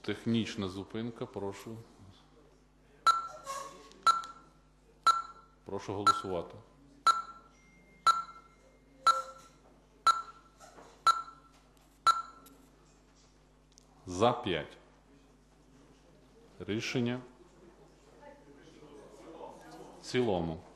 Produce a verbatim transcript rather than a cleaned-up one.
Технічна зупинка, прошу. Прошу голосувати. За п'ять. Рішення в цілому.